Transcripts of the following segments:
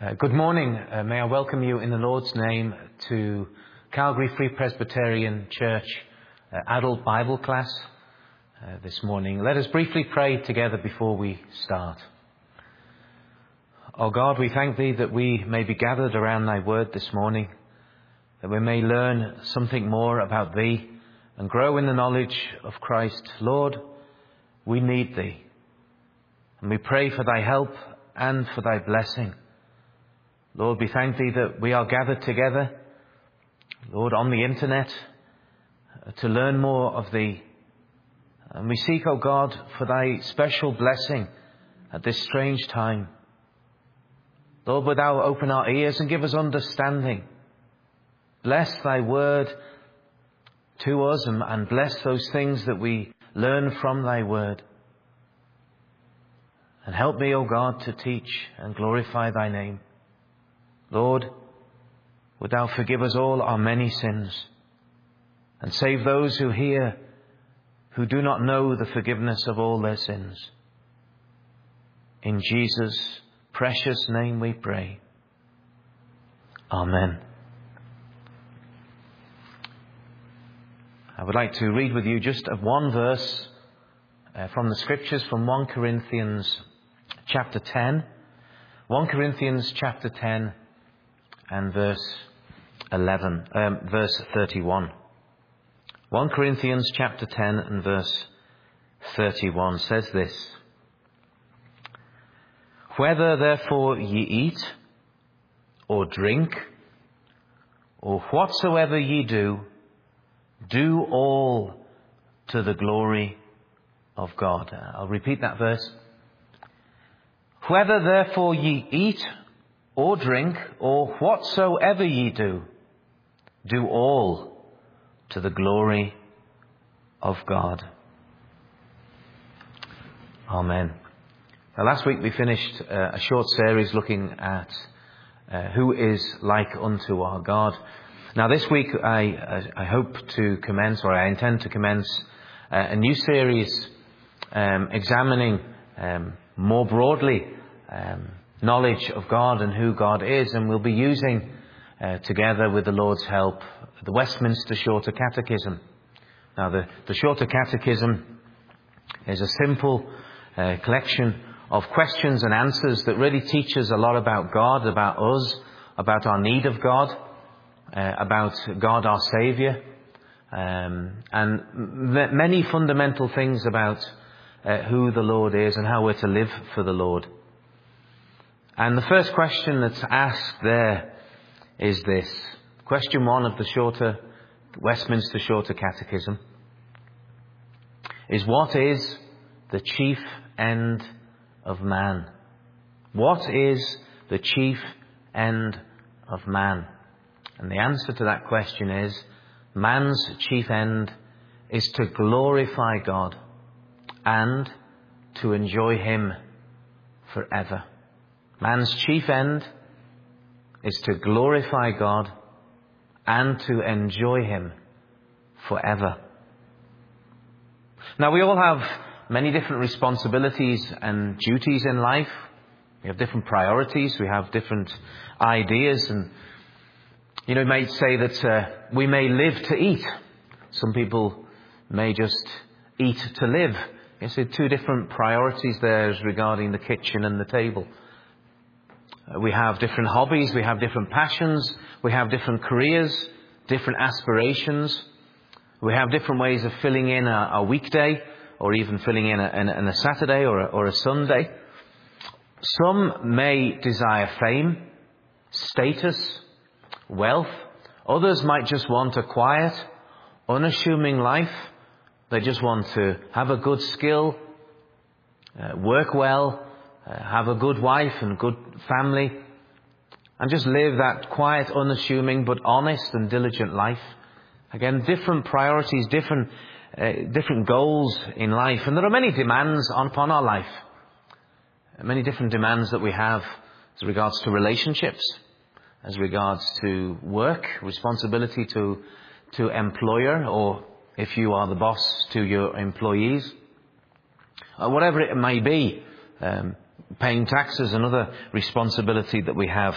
Good morning. May I welcome you in the Lord's name to Calgary Free Presbyterian Church Adult Bible Class this morning. Let us briefly pray together before we start. O God, we thank Thee that we may be gathered around Thy Word this morning, that we may learn something more about Thee and grow in the knowledge of Christ. Lord, we need Thee, and we pray for Thy help and for Thy blessing. Lord, we thank Thee that we are gathered together, Lord, on the internet to learn more of Thee. And we seek, O God, for Thy special blessing at this strange time. Lord, would Thou open our ears and give us understanding. Bless Thy word to us and bless those things that we learn from Thy word. And help me, O God, to teach and glorify Thy name. Lord, would Thou forgive us all our many sins and save those who hear who do not know the forgiveness of all their sins. In Jesus' precious name we pray. Amen. I would like to read with you just one verse from the Scriptures from 1 Corinthians chapter 10. 1 Corinthians chapter 10 and verse 31. 1 Corinthians chapter 10 and verse 31 says this: Whether therefore ye eat, or drink, or whatsoever ye do, do all to the glory of God. I'll repeat that verse. Whether therefore ye eat, or drink, or whatsoever ye do, do all to the glory of God. Amen. Now, last week we finished a short series looking at who is like unto our God. Now this week I hope to commence, or I intend to commence, a new series examining more broadly knowledge of God and who God is, and we'll be using together with the Lord's help the Westminster Shorter Catechism. Now the Shorter Catechism is a simple collection of questions and answers that really teaches a lot about God, about us, about our need of God, about God our Saviour, and many fundamental things about who the Lord is and how we're to live for the Lord. And the first question that's asked there is this. Question 1 of the Westminster Shorter Catechism is: what is the chief end of man? What is the chief end of man? And the answer to that question is: man's chief end is to glorify God and to enjoy Him forever. Man's chief end is to glorify God and to enjoy Him forever. Now, we all have many different responsibilities and duties in life. We have different priorities. We have different ideas. And, you might say that we may live to eat. Some people may just eat to live. You see two different priorities there regarding the kitchen and the table. We have different hobbies, we have different passions, we have different careers, different aspirations. We have different ways of filling in a weekday, or even filling in a Saturday or a Sunday. Some may desire fame, status, wealth. Others might just want a quiet, unassuming life. They just want to have a good skill, work well, have a good wife and good family, and just live that quiet, unassuming, but honest and diligent life. Again, different priorities, different goals in life. And there are many demands upon our life. Many different demands that we have as regards to relationships, as regards to work, responsibility to employer, or if you are the boss, to your employees. Whatever it may be, Paying taxes, another responsibility that we have.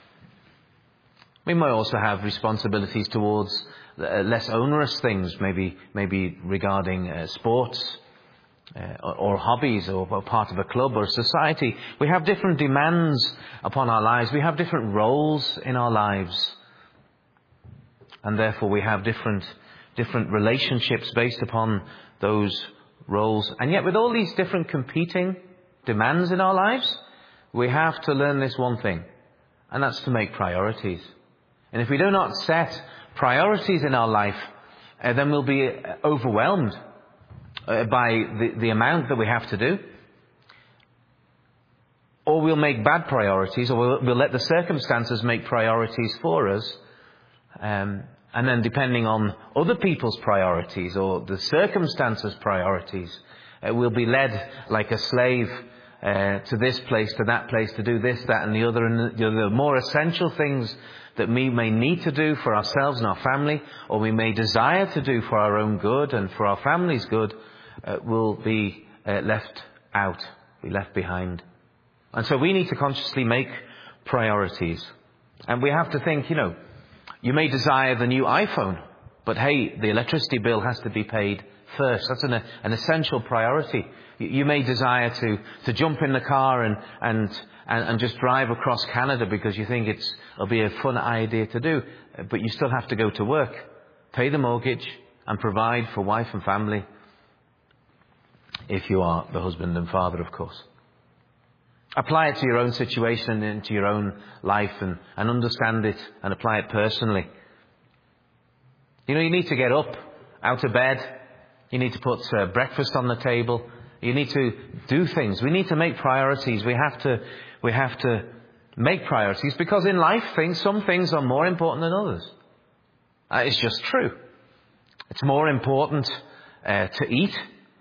We might also have responsibilities towards less onerous things, maybe regarding sports or hobbies or part of a club or society. We have different demands upon our lives. We have different roles in our lives. And therefore we have different relationships based upon those roles. And yet with all these different competing demands in our lives, we have to learn this one thing, and that's to make priorities. And if we do not set priorities in our life, then we'll be overwhelmed by the amount that we have to do. Or we'll make bad priorities, or we'll let the circumstances make priorities for us. And then depending on other people's priorities or the circumstances' priorities, we'll be led like a slave to this place, to that place, to do this, that and the other. And the more essential things that we may need to do for ourselves and our family, or we may desire to do for our own good and for our family's good, will be left out, be left behind. And so we need to consciously make priorities. And we have to think, you may desire the new iPhone, but hey, the electricity bill has to be paid first. That's an essential priority. You may desire to jump in the car and just drive across Canada because you think it'll be a fun idea to do, but you still have to go to work, pay the mortgage, and provide for wife and family, if you are the husband and father, of course. Apply it to your own situation and to your own life and understand it and apply it personally. You need to get up, out of bed. You need to put breakfast on the table. You need to do things. We need to make priorities. We have to make priorities because in life some things are more important than others. It's just true. It's more important to eat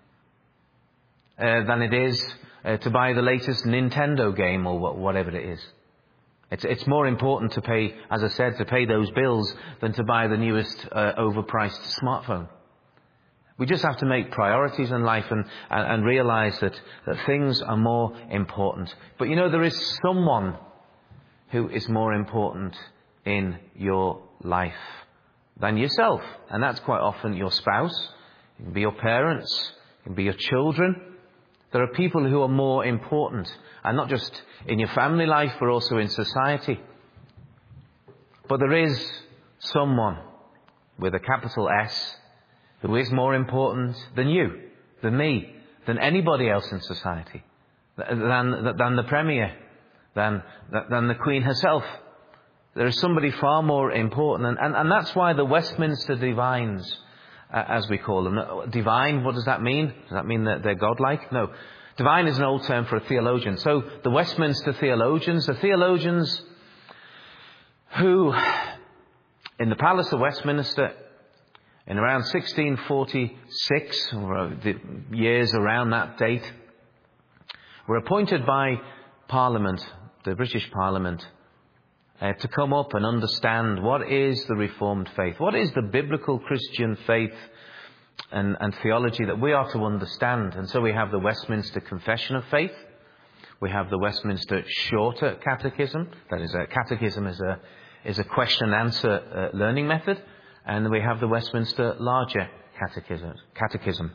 than it is to buy the latest Nintendo game or whatever it is. It's more important to pay, as I said, to pay those bills than to buy the newest overpriced smartphone. We just have to make priorities in life and realize that things are more important. But there is someone who is more important in your life than yourself. And that's quite often your spouse. It can be your parents. It can be your children. There are people who are more important, and not just in your family life, but also in society. But there is someone with a capital S who is more important than you, than me, than anybody else in society, than the Premier, than the Queen herself. There is somebody far more important, and that's why the Westminster Divines, as we call them. Divine, what does that mean? Does that mean that they're godlike? No. Divine is an old term for a theologian. So the Westminster theologians, the theologians who, in the Palace of Westminster, in around 1646, or the years around that date, were appointed by Parliament, the British Parliament, to come up and understand what is the Reformed faith, what is the biblical Christian faith and theology that we are to understand. And so we have the Westminster Confession of Faith, we have the Westminster Shorter Catechism, that is, a catechism is a question and answer learning method, and we have the Westminster Larger Catechism.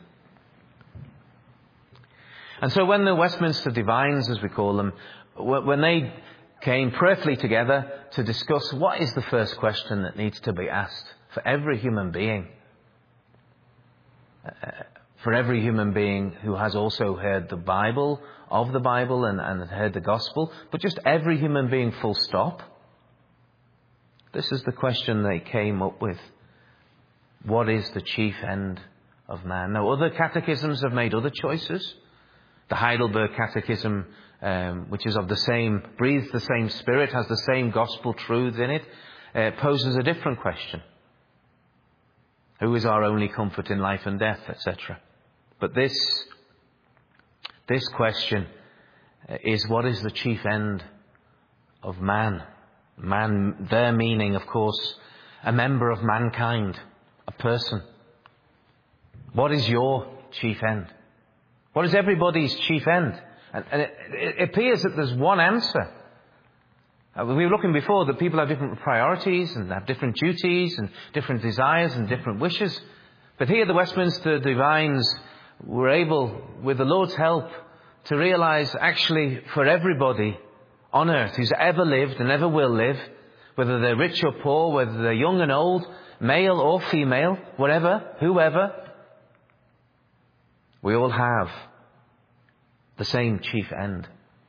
And so when the Westminster Divines, as we call them, when they came prayerfully together to discuss what is the first question that needs to be asked for every human being, who has also heard the Bible, of the Bible and heard the gospel, but just every human being full stop. This is the question they came up with. What is the chief end of man? Now, other catechisms have made other choices. The Heidelberg Catechism, which is breathes the same spirit, has the same gospel truths in it, poses a different question. Who is our only comfort in life and death, etc. But this question is, what is the chief end of man? Man, their meaning, of course, a member of mankind, a person. What is your chief end? What is everybody's chief end? And it appears that there's one answer. We were looking before that people have different priorities and have different duties and different desires and different wishes. But here the Westminster Divines were able, with the Lord's help, to realize actually for everybody on earth who's ever lived and ever will live, whether they're rich or poor, whether they're young and old, male or female, whatever, whoever, we all have the same chief end.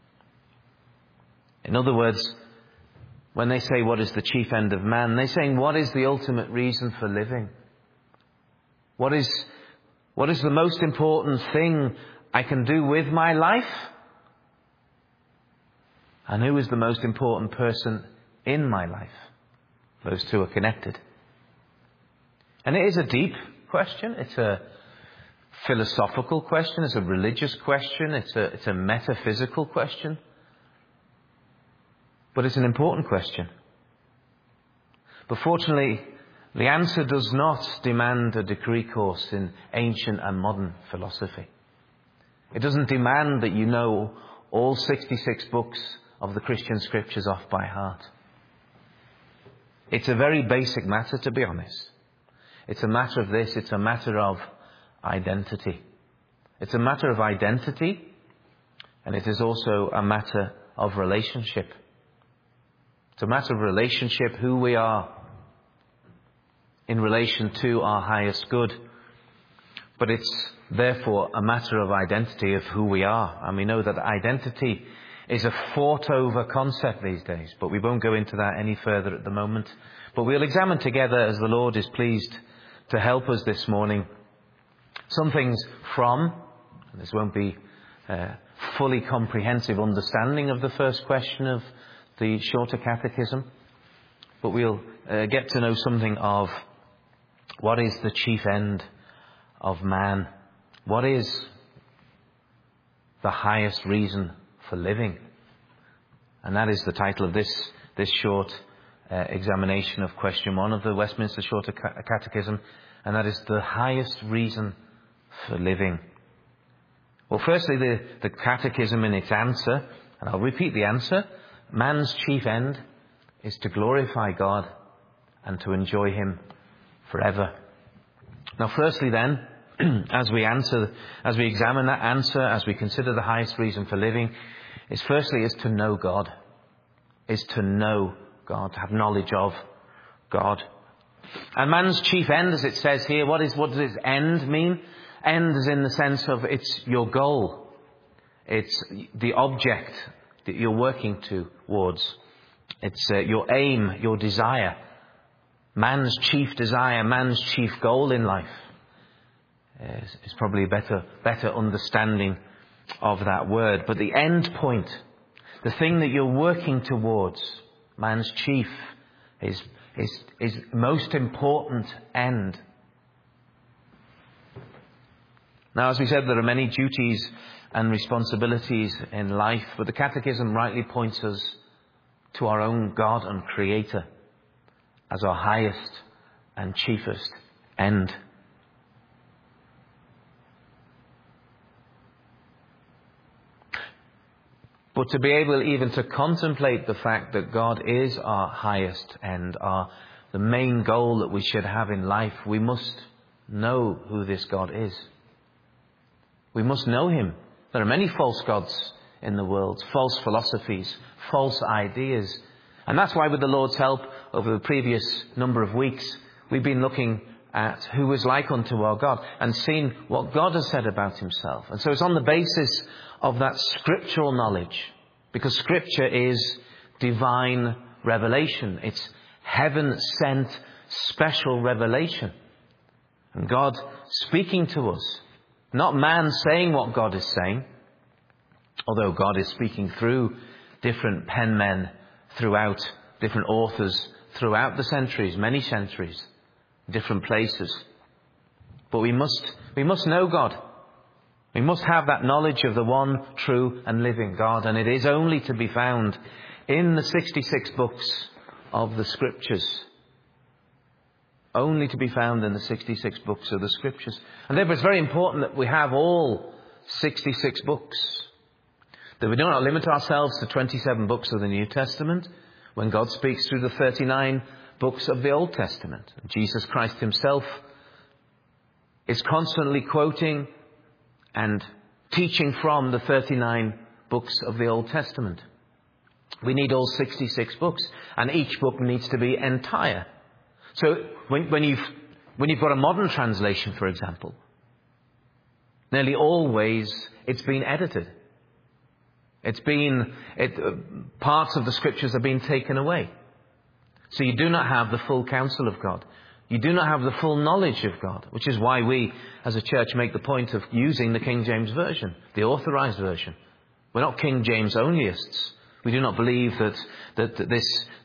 In other words, when they say what is the chief end of man, they're saying what is the ultimate reason for living? What is the most important thing I can do with my life? And who is the most important person in my life? Those two are connected. And it is a deep question. It's a philosophical question. It's a religious question. It's a metaphysical question. But it's an important question. But fortunately, the answer does not demand a degree course in ancient and modern philosophy. It doesn't demand that you know all 66 books of the Christian scriptures off by heart. It's a very basic matter, to be honest. It's a matter of this. It's a matter of identity. It's a matter of identity, and it is also a matter of relationship. It's a matter of relationship, who we are in relation to our highest good. But it's therefore a matter of identity of who we are. And we know that identity is a fought over concept these days, but we won't go into that any further at the moment. But we'll examine together, as the Lord is pleased to help us this morning, some things from, and this won't be fully comprehensive understanding of the first question of the Shorter Catechism, but we'll get to know something of what is the chief end of man. What is the highest reason for living? And that is the title of this short examination of question 1 of the Westminster Shorter Catechism, and that is the highest reason for living. Well, firstly, the Catechism in its answer, and I'll repeat the answer: man's chief end is to glorify God and to enjoy Him forever. Now, firstly then, as we examine that answer, as we consider the highest reason for living, is to know God. Is to know God, to have knowledge of God. And man's chief end, as it says here, what does end mean? End is in the sense of it's your goal. It's the object that you're working towards. It's your aim, your desire. Man's chief desire, man's chief goal in life is probably a better understanding of that word. But the end point, the thing that you're working towards, man's chief, is most important end. Now, as we said, there are many duties and responsibilities in life, but the Catechism rightly points us to our own God and Creator as our highest and chiefest end. But to be able even to contemplate the fact that God is our highest end, the main goal that we should have in life, we must know who this God is. We must know Him. There are many false gods in the world, false philosophies, false ideas. And that's why, with the Lord's help, over the previous number of weeks, we've been looking at who is like unto our God and seen what God has said about Himself. And so it's on the basis of that scriptural knowledge, because Scripture is divine revelation. It's heaven-sent special revelation. And God speaking to us, not man saying what God is saying, although God is speaking through different pen men throughout, different authors throughout the centuries, many centuries, different places. But we must know God. We must have that knowledge of the one true and living God, and it is only to be found in the 66 books of the Scriptures. Only to be found in the 66 books of the Scriptures. And therefore it's very important that we have all 66 books. That we do not limit ourselves to 27 books of the New Testament when God speaks through the 39 books of the Old Testament. Jesus Christ himself is constantly quoting and teaching from the 39 books of the Old Testament. We need all 66 books, and each book needs to be entire. So when you've got a modern translation, for example, nearly always it's been edited. Parts of the scriptures have been taken away. So you do not have the full counsel of God. You do not have the full knowledge of God, which is why we, as a church, make the point of using the King James Version, the authorized version. We're not King James onlyists. We do not believe that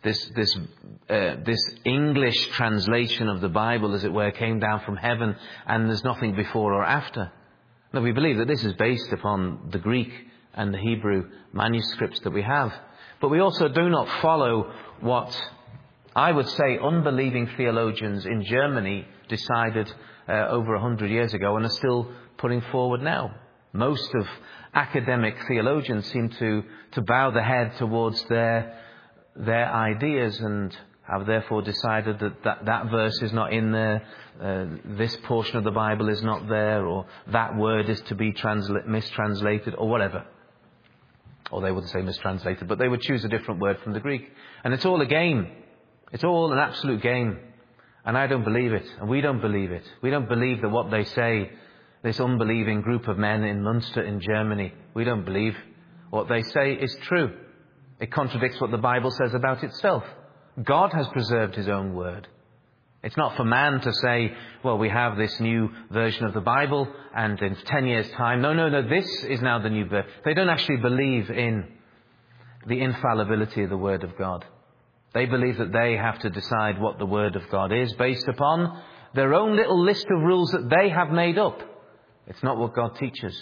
this English translation of the Bible, as it were, came down from heaven and there's nothing before or after. No, we believe that this is based upon the Greek and the Hebrew manuscripts that we have. But we also do not follow what I would say unbelieving theologians in Germany decided over 100 years ago and are still putting forward now. Most of academic theologians seem to bow the head towards their ideas and have therefore decided that verse is not in there, this portion of the Bible is not there, or that word is to be mistranslated, or whatever. Or they wouldn't say mistranslated, but they would choose a different word from the Greek. And it's all a game. It's all an absolute game. And I don't believe it. And we don't believe it. We don't believe that what they say, this unbelieving group of men in Munster in Germany, we don't believe what they say is true. It contradicts what the Bible says about itself. God has preserved his own word. It's not for man to say, well, we have this new version of the Bible and in 10 years' time, no, this is now the new version. They don't actually believe in the infallibility of the Word of God. They believe that they have to decide what the Word of God is based upon their own little list of rules that they have made up. It's not what God teaches.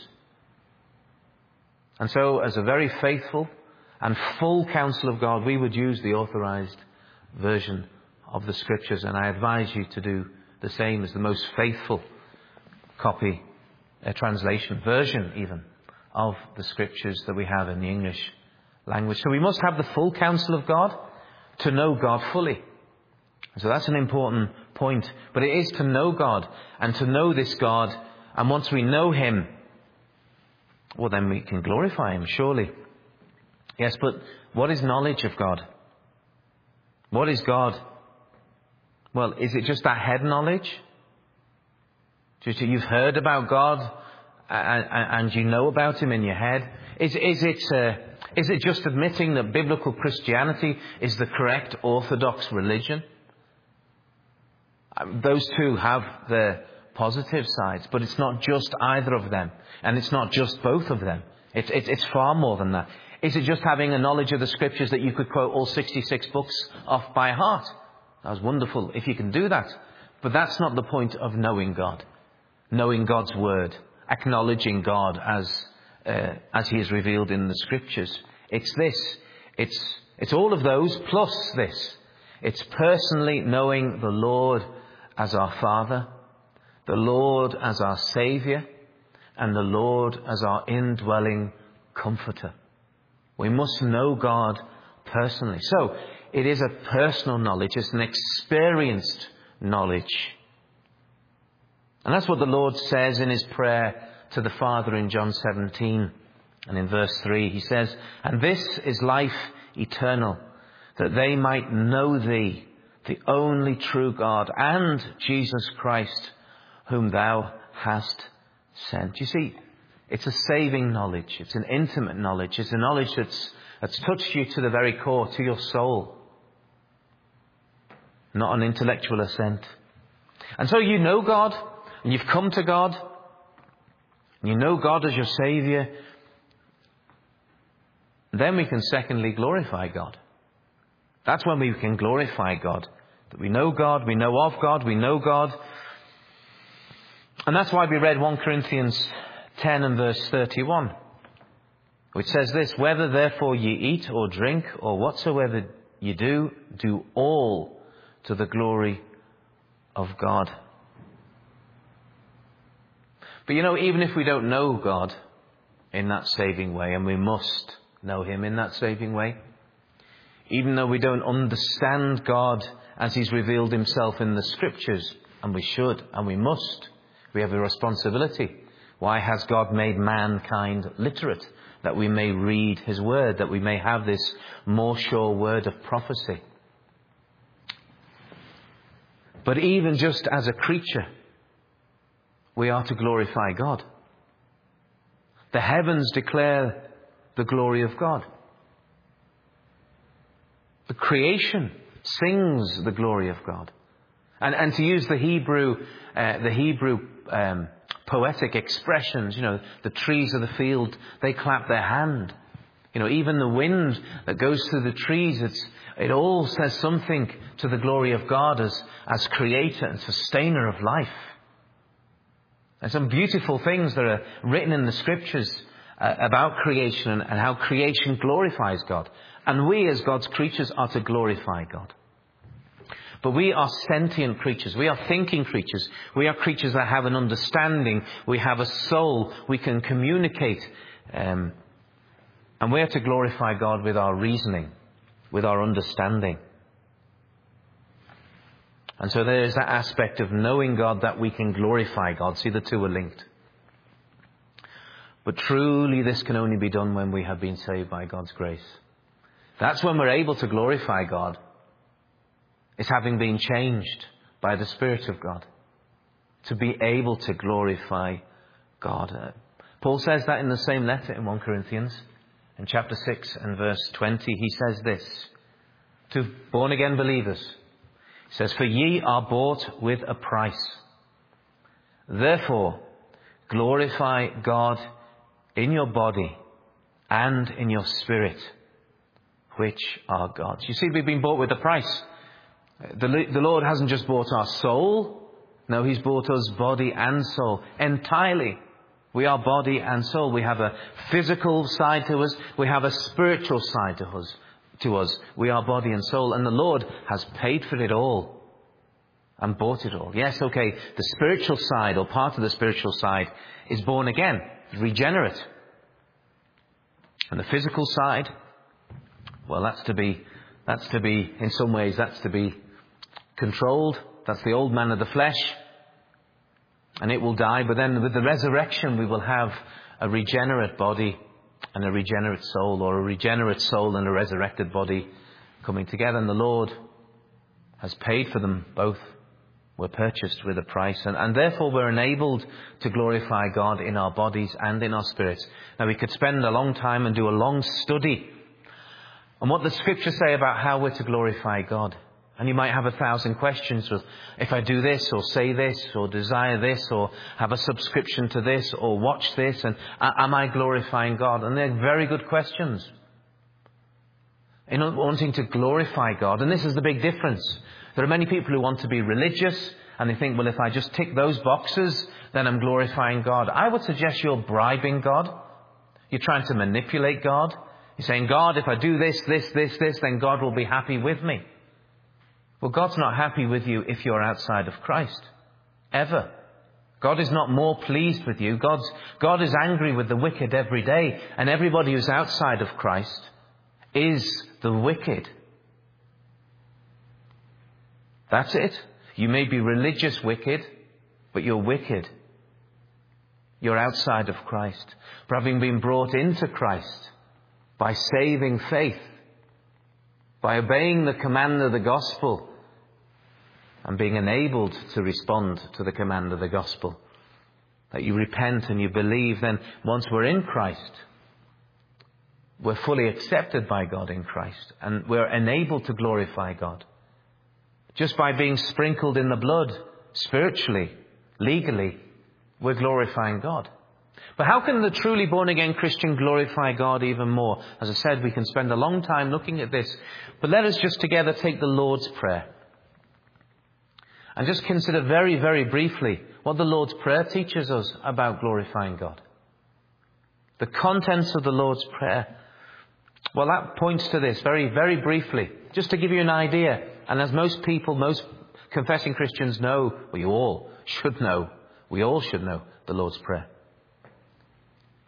And so, as a very faithful and full counsel of God, we would use the authorized version of the Scriptures, and I advise you to do the same as the most faithful copy, translation, version even, of the Scriptures that we have in the English language. So we must have the full counsel of God to know God fully. So that's an important point. But it is to know God and to know this God, and once we know him, well, then we can glorify him, surely. Yes, but what is knowledge of God? What is God? Well, is it just that head knowledge? You've heard about God and you know about him in your head? Is it just admitting that biblical Christianity is the correct orthodox religion? Those two have their positive sides, but it's not just either of them, and it's not just both of them. It's far more than that. Is it just having a knowledge of the Scriptures that you could quote all 66 books off by heart? That's wonderful if you can do that. But that's not the point of knowing God. Knowing God's Word. Acknowledging God as he is revealed in the Scriptures. It's this. It's all of those plus this. It's personally knowing the Lord as our Father, the Lord as our Saviour, and the Lord as our indwelling Comforter. We must know God personally. So, it is a personal knowledge. It's an experienced knowledge. And that's what the Lord says in his prayer to the Father in John 17. And in verse 3, he says, "And this is life eternal, that they might know thee, the only true God, and Jesus Christ, whom thou hast sent." You see, it's a saving knowledge. It's an intimate knowledge. It's a knowledge that's touched you to the very core, to your soul. Not an intellectual assent. And so you know God, and you've come to God, and you know God as your Saviour. Then we can secondly glorify God. That's when we can glorify God. That we know God, we know of God, we know God. And that's why we read 1 Corinthians 10 and verse 31, which says this, "Whether therefore ye eat or drink or whatsoever ye do, do all to the glory of God." But you know, even if we don't know God, in that saving way, and we must know him in that saving way. Even though we don't understand God as he's revealed himself in the Scriptures, and we should and we must, we have a responsibility. Why has God made mankind literate? That we may read his word, that we may have this more sure word of prophecy. But even just as a creature, we are to glorify God. The heavens declare the glory of God. The creation sings the glory of God. And to use the Hebrew poetic expressions, the trees of the field, they clap their hand. Even the wind that goes through the trees, it all says something to the glory of God as creator and sustainer of life. And some beautiful things that are written in the Scriptures about creation and how creation glorifies God. And we as God's creatures are to glorify God. But we are sentient creatures. We are thinking creatures. We are creatures that have an understanding. We have a soul. We can communicate. And we are to glorify God with our reasoning, with our understanding. And so there is that aspect of knowing God that we can glorify God. See, the two are linked. But truly this can only be done when we have been saved by God's grace. That's when we're able to glorify God. It's having been changed by the Spirit of God to be able to glorify God. Paul says that in the same letter in 1 Corinthians, in chapter 6 and verse 20. He says this to born-again believers. He says, "For ye are bought with a price. Therefore, glorify God in your body and in your spirit, which are God's." You see, we've been bought with a price. The Lord hasn't just bought our soul. No, he's bought us body and soul entirely. We are body and soul. We have a physical side to us. We have a spiritual side to us. We are body and soul. And the Lord has paid for it all and bought it all. Yes, okay, the spiritual side, or part of the spiritual side, is born again, regenerate. And the physical side, well, that's to be, in some ways, that's to be controlled. That's the old man of the flesh. And it will die. But then with the resurrection, we will have a regenerate body and a regenerate soul, or a regenerate soul and a resurrected body coming together. And the Lord has paid for them both. We're purchased with a price. And therefore we're enabled to glorify God in our bodies and in our spirits. Now we could spend a long time and do a long study on what the Scriptures say about how we're to glorify God. And you might have 1,000 questions. If I do this, or say this, or desire this, or have a subscription to this, or watch this, and am I glorifying God? And they're very good questions. In wanting to glorify God, and this is the big difference. There are many people who want to be religious, and they think, well, if I just tick those boxes, then I'm glorifying God. I would suggest you're bribing God. You're trying to manipulate God. You're saying, God, if I do this, then God will be happy with me. Well, God's not happy with you if you're outside of Christ. Ever. God is not more pleased with you. God is angry with the wicked every day. And everybody who's outside of Christ is the wicked. That's it. You may be religious wicked, but you're wicked. You're outside of Christ. For having been brought into Christ by saving faith, by obeying the command of the gospel, and being enabled to respond to the command of the gospel, that you repent and you believe, then once we're in Christ, we're fully accepted by God in Christ, and we're enabled to glorify God. Just by being sprinkled in the blood, spiritually, legally, we're glorifying God. But how can the truly born-again Christian glorify God even more? As I said, we can spend a long time looking at this. But let us just together take the Lord's Prayer. And just consider very, very briefly what the Lord's Prayer teaches us about glorifying God. The contents of the Lord's Prayer. Well, that points to this very, very briefly. Just to give you an idea. And as most people, most confessing Christians know, well, you all should know. We all should know the Lord's Prayer.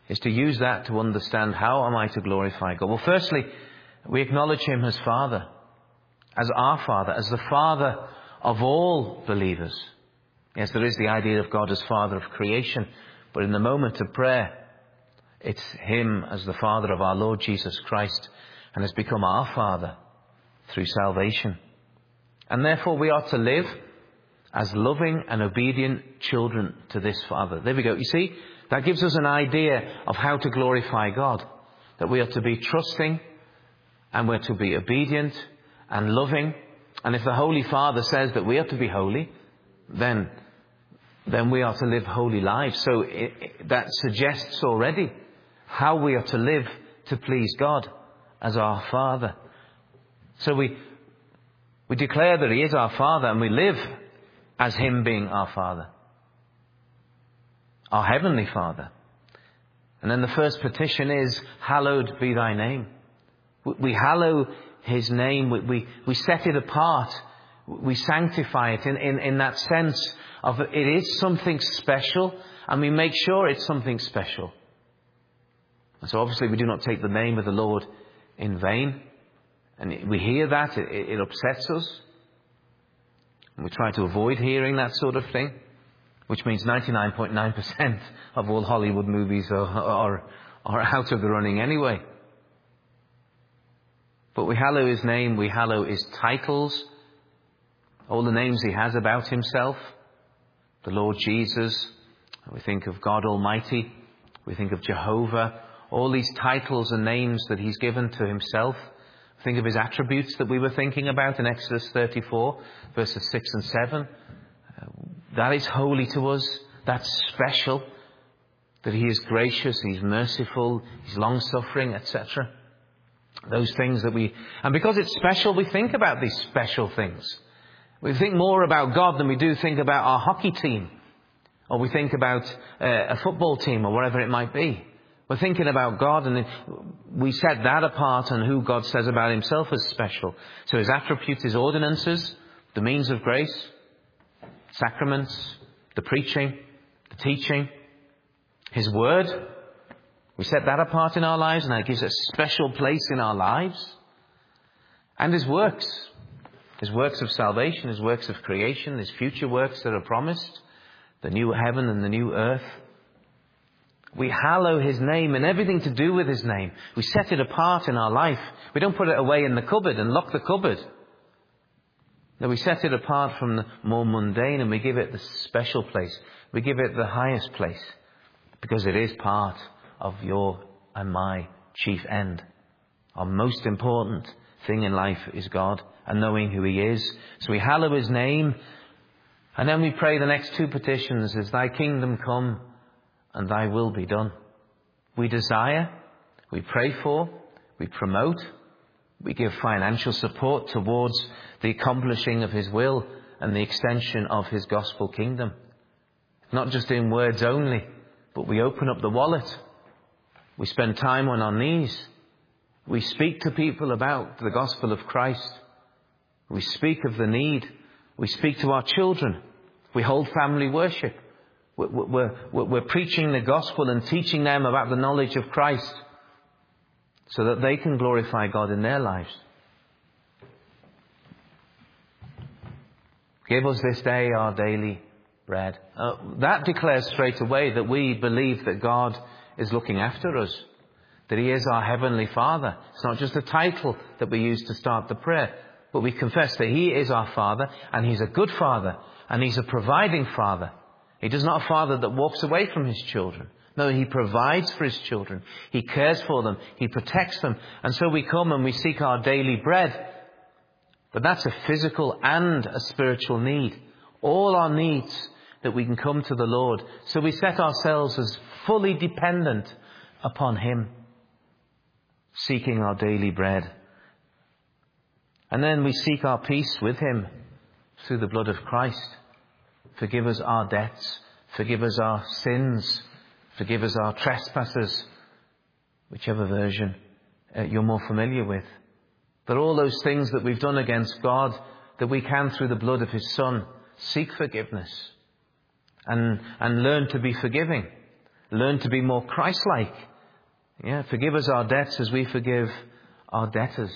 is to use that to understand how am I to glorify God. Well, firstly, we acknowledge him as Father, as our Father, as the Father of all believers. Yes, there is the idea of God as Father of creation, but in the moment of prayer, it's him as the Father of our Lord Jesus Christ, and has become our Father through salvation. And therefore we are to live as loving and obedient children to this Father. There we go. You see, that gives us an idea of how to glorify God. That we are to be trusting, and we're to be obedient and loving. And if the Holy Father says that we are to be holy, then we are to live holy lives. So that suggests already how we are to live to please God as our Father. So we declare that he is our Father, and we live as him being our Father, our Heavenly Father. And then the first petition is, hallowed be thy name. We hallow his name. We set it apart. We sanctify it in that sense of it is something special, and we make sure it's something special. And so obviously we do not take the name of the Lord in vain. And we hear that, it upsets us. And we try to avoid hearing that sort of thing, which means 99.9% of all Hollywood movies are out of the running anyway. But we hallow his name, we hallow his titles, all the names he has about himself. The Lord Jesus, we think of God Almighty, we think of Jehovah, all these titles and names that he's given to himself. Think of his attributes that we were thinking about in Exodus 34, verses 6 and 7. That is holy to us. That's special. That he is gracious, he's merciful, he's long-suffering, etc. Those things that and because it's special, we think about these special things. We think more about God than we do think about our hockey team. Or we think about a football team, or whatever it might be. We're thinking about God, and we set that apart, and who God says about himself as special. So his attributes, his ordinances, the means of grace, sacraments, the preaching, the teaching, his word. We set that apart in our lives, and that gives a special place in our lives. And his works of salvation, his works of creation, his future works that are promised, the new heaven and the new earth. We hallow his name and everything to do with his name. We set it apart in our life. We don't put it away in the cupboard and lock the cupboard. No, we set it apart from the more mundane, and we give it the special place. We give it the highest place, because it is part of your and my chief end. Our most important thing in life is God and knowing who he is. So we hallow his name, and then we pray the next two petitions is, thy kingdom come and thy will be done. We desire, we pray for, we promote, we give financial support towards the accomplishing of his will and the extension of his gospel kingdom. Not just in words only, but we open up the wallet. We spend time on our knees. We speak to people about the gospel of Christ. We speak of the need. We speak to our children. We hold family worship. We're preaching the gospel and teaching them about the knowledge of Christ, so that they can glorify God in their lives. Give us this day our daily bread. That declares straight away that we believe that God is looking after us, that he is our Heavenly Father. It's not just a title that we use to start the prayer, but we confess that he is our Father, and he's a good Father, and he's a providing Father. He is not a father that walks away from his children. No, he provides for his children. He cares for them. He protects them. And so we come and we seek our daily bread. But that's a physical and a spiritual need. All our needs that we can come to the Lord. So we set ourselves as fully dependent upon him, seeking our daily bread. And then we seek our peace with him through the blood of Christ. Forgive us our debts. Forgive us our sins. Forgive us our trespasses. Whichever version you're more familiar with. But all those things that we've done against God, that we can, through the blood of his Son, seek forgiveness. And learn to be forgiving. learn to be more Christ-like. Yeah, forgive us our debts as we forgive our debtors.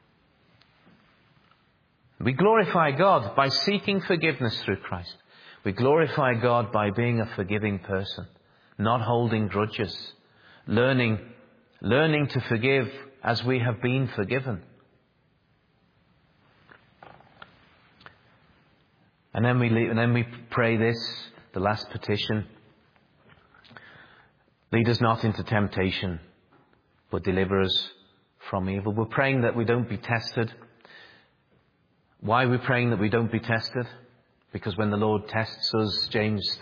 We glorify God by seeking forgiveness through Christ. We glorify God by being a forgiving person, not holding grudges, learning to forgive as we have been forgiven. And then we pray this, the last petition. Lead us not into temptation, but deliver us from evil. We're praying that we don't be tested. Why are we praying that we don't be tested? Because when the Lord tests us, James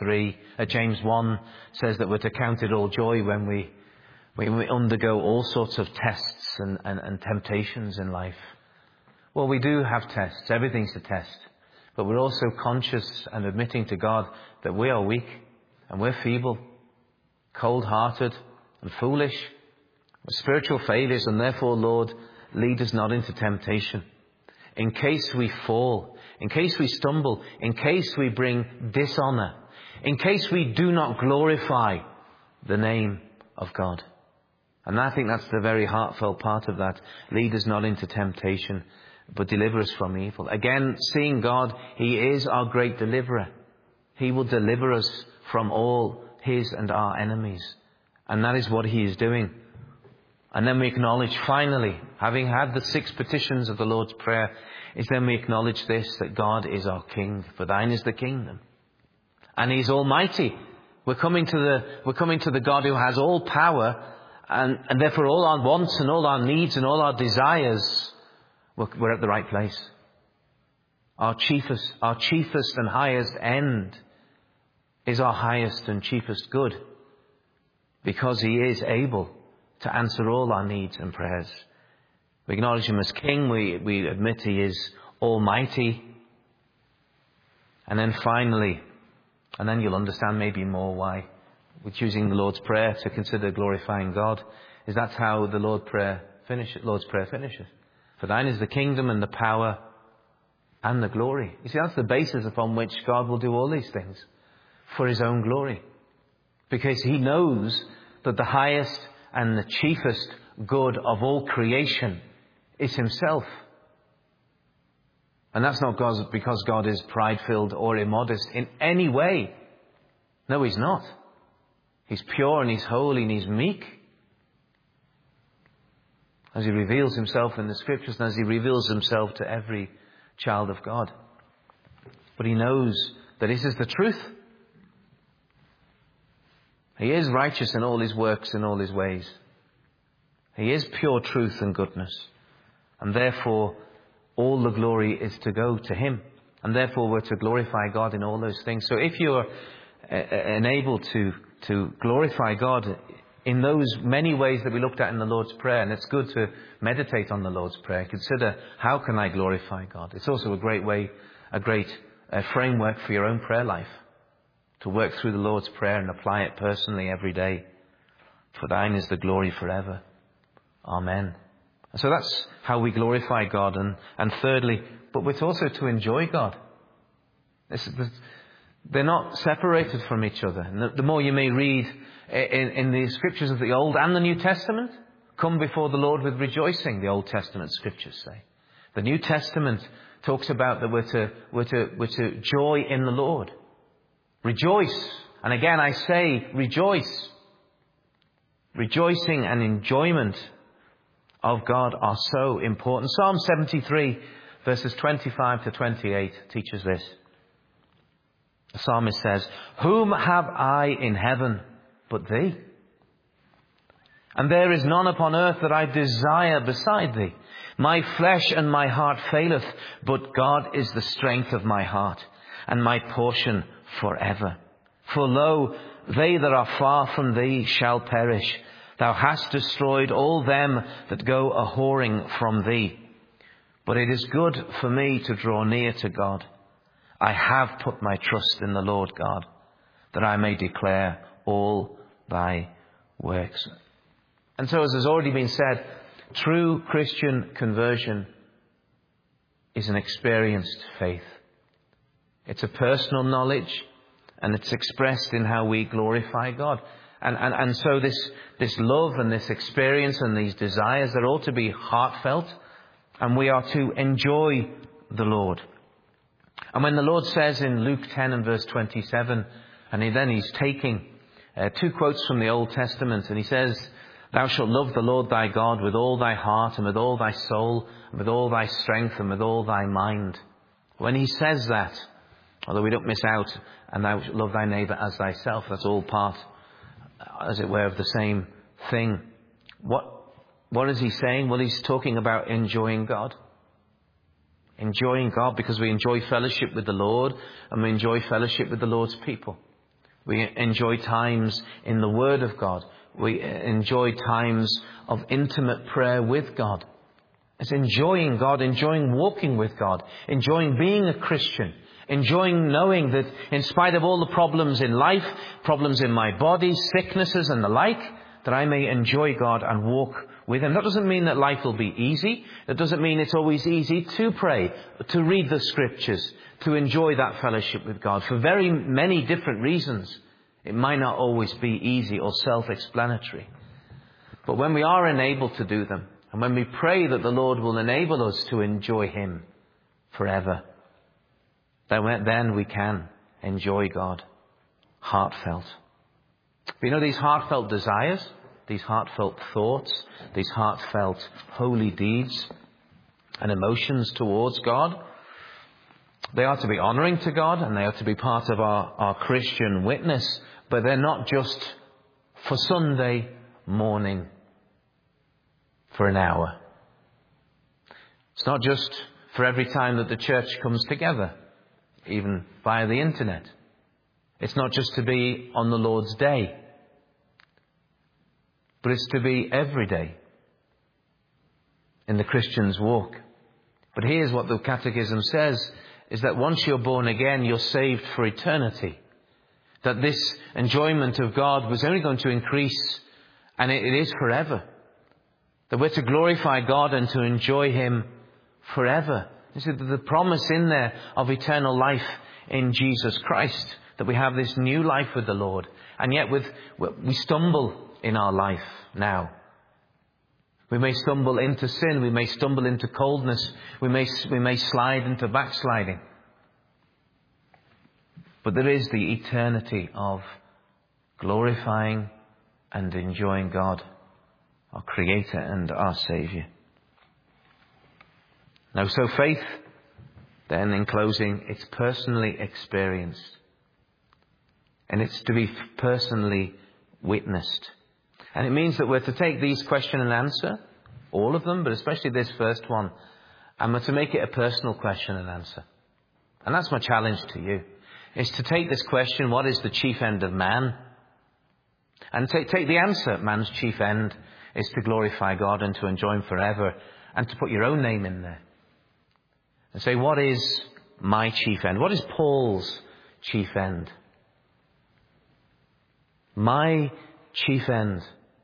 1 says that we're to count it all joy when we undergo all sorts of tests and temptations in life. Well, we do have tests. Everything's a test. But we're also conscious and admitting to God that we are weak and we're feeble, cold-hearted and foolish. We're spiritual failures, and therefore, Lord, lead us not into temptation. In case we fall, in case we stumble, in case we bring dishonour, in case we do not glorify the name of God. And I think that's the very heartfelt part of that. Lead us not into temptation, but deliver us from evil. Again, seeing God, He is our great deliverer. He will deliver us from all His and our enemies. And that is what He is doing. And then we acknowledge, finally, having had the 6 petitions of the Lord's Prayer, is then we acknowledge this, that God is our King. For thine is the kingdom. And He's almighty. We're coming to the God who has all power, and therefore all our wants and all our needs and all our desires, we're at the right place. Our chiefest and highest end is our highest and chiefest good, because He is able to answer all our needs and prayers. We acknowledge Him as King. We admit He is almighty. And then finally, and then you'll understand maybe more why we're choosing the Lord's Prayer to consider glorifying God, is that's how the Lord's Prayer finishes. For thine is the kingdom and the power and the glory. You see, that's the basis upon which God will do all these things for His own glory. Because He knows that the highest and the chiefest good of all creation is Himself. And that's not because God is pride-filled or immodest in any way. No, He's not. He's pure and He's holy and He's meek. As He reveals Himself in the Scriptures and as He reveals Himself to every child of God. But He knows that this is the truth. He is righteous in all His works and all His ways. He is pure truth and goodness. And therefore, all the glory is to go to Him. And therefore, we're to glorify God in all those things. So if you're enabled to glorify God in those many ways that we looked at in the Lord's Prayer, and it's good to meditate on the Lord's Prayer, consider, how can I glorify God? It's also a great framework for your own prayer life, to work through the Lord's Prayer and apply it personally every day. For thine is the glory forever. Amen. So that's how we glorify God. And thirdly, but we're also to enjoy God. They're not separated from each other. And the more you may read in the Scriptures of the Old and the New Testament, come before the Lord with rejoicing, the Old Testament Scriptures say. The New Testament talks about that we're to joy in the Lord. Rejoice. And again I say, rejoice. Rejoicing and enjoyment of God are so important. Psalm 73, verses 25 to 28 teaches this. The psalmist says, whom have I in heaven but Thee? And there is none upon earth that I desire beside Thee. My flesh and my heart faileth, but God is the strength of my heart and my portion forever. For lo, they that are far from Thee shall perish. Thou hast destroyed all them that go a-whoring from Thee. But it is good for me to draw near to God. I have put my trust in the Lord God, that I may declare all Thy works. And so, as has already been said, true Christian conversion is an experienced faith. It's a personal knowledge, and it's expressed in how we glorify God. And so this love and this experience and these desires, they're all to be heartfelt, and we are to enjoy the Lord. And when the Lord says in Luke 10 and verse 27, and he's taking two quotes from the Old Testament, and he says, "Thou shalt love the Lord thy God with all thy heart and with all thy soul and with all thy strength and with all thy mind." When he says that, although we don't miss out, "and thou shalt love thy neighbour as thyself," that's all part, as it were, of the same thing. What is he saying? Well, he's talking about enjoying God. Enjoying God, because we enjoy fellowship with the Lord and we enjoy fellowship with the Lord's people. We enjoy times in the Word of God. We enjoy times of intimate prayer with God. It's enjoying God, enjoying walking with God, enjoying being a Christian, enjoying knowing that in spite of all the problems in life, problems in my body, sicknesses and the like, that I may enjoy God and walk with Him. That doesn't mean that life will be easy. That doesn't mean it's always easy to pray, to read the Scriptures, to enjoy that fellowship with God. For very many different reasons, it might not always be easy or self-explanatory. But when we are enabled to do them, and when we pray that the Lord will enable us to enjoy Him forever, then we can enjoy God heartfelt. But you know, these heartfelt desires, these heartfelt thoughts, these heartfelt holy deeds and emotions towards God, they are to be honouring to God, and they are to be part of our Christian witness, but they're not just for Sunday morning for an hour. It's not just for every time that the church comes together, even via the internet. It's not just to be on the Lord's Day, but it's to be every day in the Christian's walk. But here's what the Catechism says, is that once you're born again, you're saved for eternity. That this enjoyment of God was only going to increase, and it is forever. That we're to glorify God and to enjoy Him forever. You see, the promise in there of eternal life in Jesus Christ, that we have this new life with the Lord. And yet we stumble in our life now. We may stumble into sin. We may stumble into coldness. We may slide into backsliding. But there is the eternity of glorifying and enjoying God, our Creator and our Saviour. Now, so faith, then in closing, it's personally experienced. And it's to be personally witnessed. And it means that we're to take these question and answer, all of them, but especially this first one, and we're to make it a personal question and answer. And that's my challenge to you, is to take this question, what is the chief end of man? And take the answer, man's chief end is to glorify God and to enjoy Him forever, and to put your own name in there. And say, what is my chief end? What is Paul's chief end? My chief end,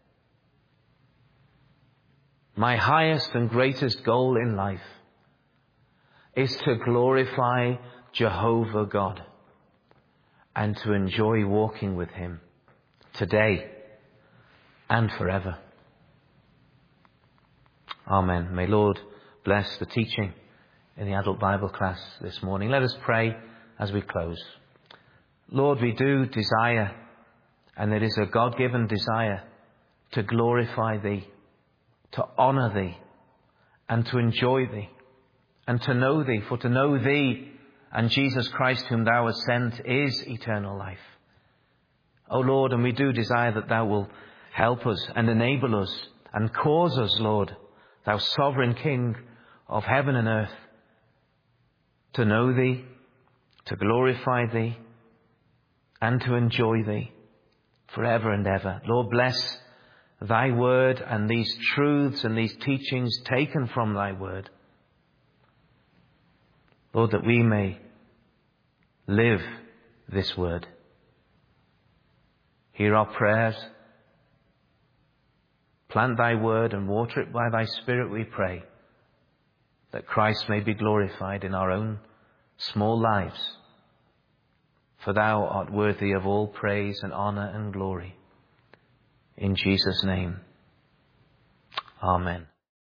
my highest and greatest goal in life, is to glorify Jehovah God and to enjoy walking with Him today and forever. Amen. May Lord bless the teaching in the adult Bible class this morning. Let us pray as we close. Lord, we do desire, and it is a God-given desire, to glorify Thee, to honour Thee, and to enjoy Thee, and to know Thee. For to know Thee and Jesus Christ whom Thou hast sent is eternal life. O Lord, and we do desire that Thou will help us and enable us and cause us, Lord, Thou sovereign King of heaven and earth, to know Thee, to glorify Thee, and to enjoy Thee forever and ever. Lord, bless Thy word and these truths and these teachings taken from Thy word. Lord, that we may live this word. Hear our prayers. Plant Thy word and water it by Thy Spirit, we pray, that Christ may be glorified in our own small lives. For Thou art worthy of all praise and honour and glory. in Jesus' name. Amen.